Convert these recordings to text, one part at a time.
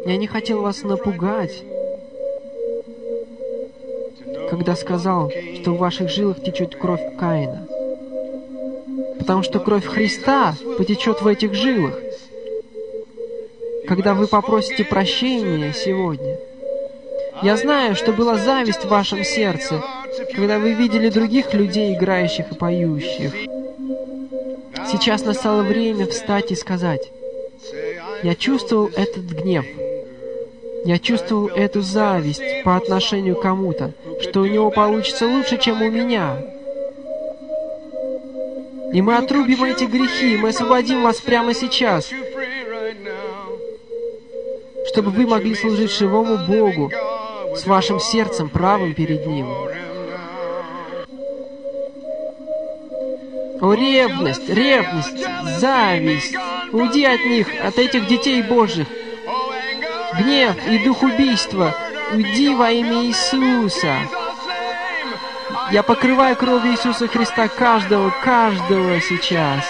Я не хотел вас напугать, когда сказал, что в ваших жилах течет кровь Каина. Потому что кровь Христа потечет в этих жилах, когда вы попросите прощения сегодня. Я знаю, что была зависть в вашем сердце, когда вы видели других людей, играющих и поющих. Сейчас настало время встать и сказать: я чувствовал этот гнев, я чувствовал эту зависть по отношению к кому-то, что у него получится лучше, чем у меня. И мы отрубим эти грехи, мы освободим вас прямо сейчас, чтобы вы могли служить живому Богу с вашим сердцем правым перед Ним. О, ревность, ревность, зависть! Уйди от них, от этих детей Божьих! Гнев и дух убийства, уйди во имя Иисуса! Я покрываю кровью Иисуса Христа каждого сейчас.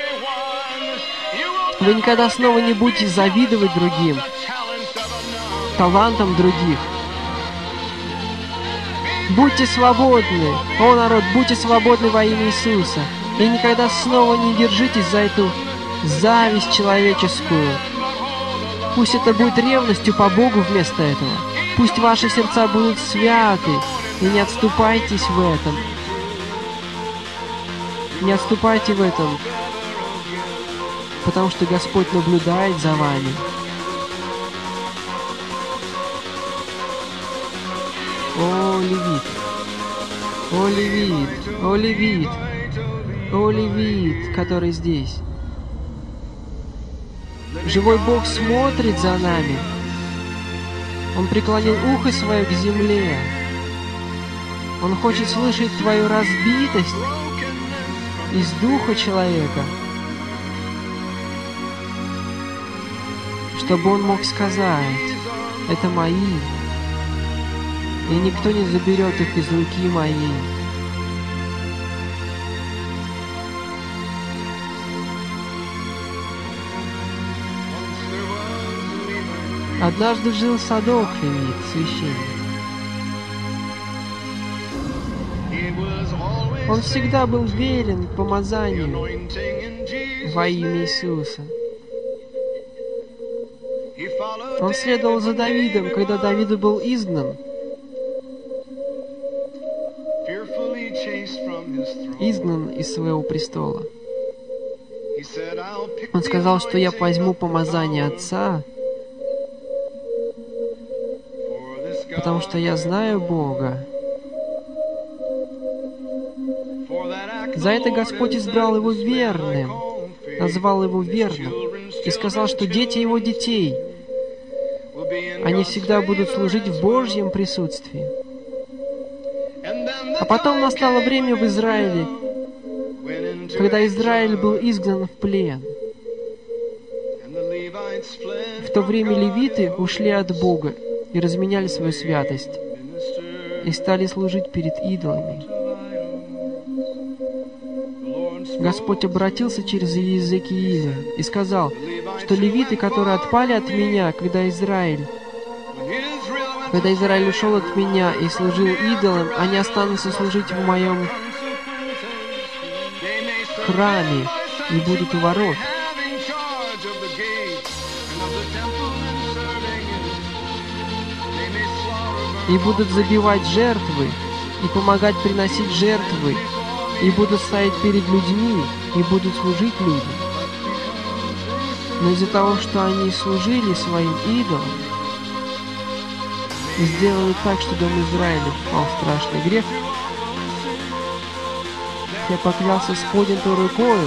Вы никогда снова не будете завидовать другим, талантам других. Будьте свободны, о народ, будьте свободны во имя Иисуса. И никогда снова не держитесь за эту зависть человеческую. Пусть это будет ревностью по Богу вместо этого. Пусть ваши сердца будут святы, и не отступайтесь в этом. Не отступайте в этом, потому что Господь наблюдает за вами. О, Левит! О, Левит! О, Левит! О, Левит, который здесь. Живой Бог смотрит за нами. Он преклонил ухо свое к земле. Он хочет слышать твою разбитость из духа человека, чтобы он мог сказать: это мои, и никто не заберет их из руки моей. Однажды жил Садок, Левит, священник. Он всегда был верен помазанию во имя Иисуса. Он следовал за Давидом, когда Давид был изгнан. Изгнан из своего престола. Он сказал, что я возьму помазание отца, потому что я знаю Бога. За это Господь избрал его верным, назвал его верным, и сказал, что дети его детей, они всегда будут служить в Божьем присутствии. А потом настало время в Израиле, когда Израиль был изгнан в плен. В то время левиты ушли от Бога и разменяли свою святость, и стали служить перед идолами. Господь обратился через Иезекииля и сказал, что левиты, которые отпали от меня, когда Израиль ушел от меня и служил идолам, они останутся служить в моем храме и будут у ворот. И будут забивать жертвы, и помогать приносить жертвы, и будут стоять перед людьми, и будут служить людям. Но из-за того, что они служили своим идолам, и сделали так, что дом Израиля впал в страшный грех, я поклялся с поднятой рукою,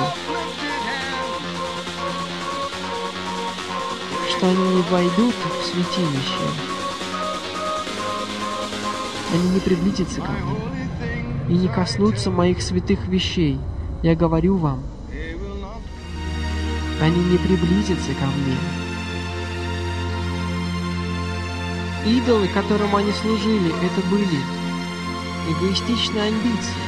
что они не войдут в святилище, они не приблизятся ко мне и не коснутся моих святых вещей. Я говорю вам, они не приблизятся ко мне. Идолы, которым они служили, это были эгоистичные амбиции.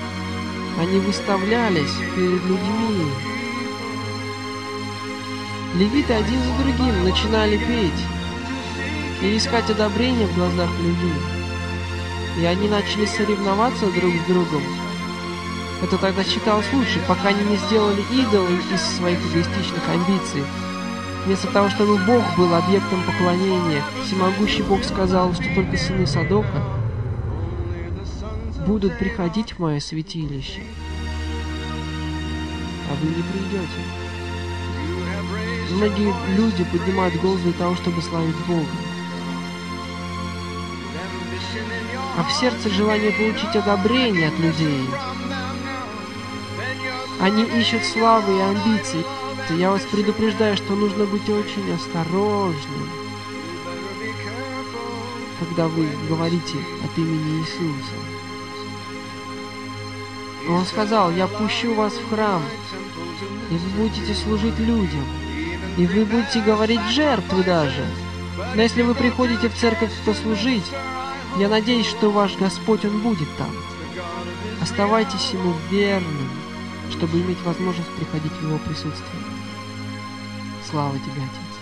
Они выставлялись перед людьми, Левиты один за другим начинали петь и искать одобрения в глазах людей. И они начали соревноваться друг с другом. Это тогда считалось лучше, пока они не сделали идолы из своих эгоистичных амбиций. Вместо того, чтобы Бог был объектом поклонения, всемогущий Бог сказал, что только сыны Содока будут приходить в мое святилище, а вы не придете. Многие люди поднимают голос для того, чтобы славить Бога. А в сердце желание получить одобрение от людей. Они ищут славы и амбиций. Я вас предупреждаю, что нужно быть очень осторожным, когда вы говорите от имени Иисуса. Он сказал: я пущу вас в храм, и вы будете служить людям, и вы будете говорить жертвы даже. Но если вы приходите в церковь послужить, я надеюсь, что ваш Господь, Он будет там. Оставайтесь Ему верным, чтобы иметь возможность приходить в Его присутствие. Слава Тебе, Отец.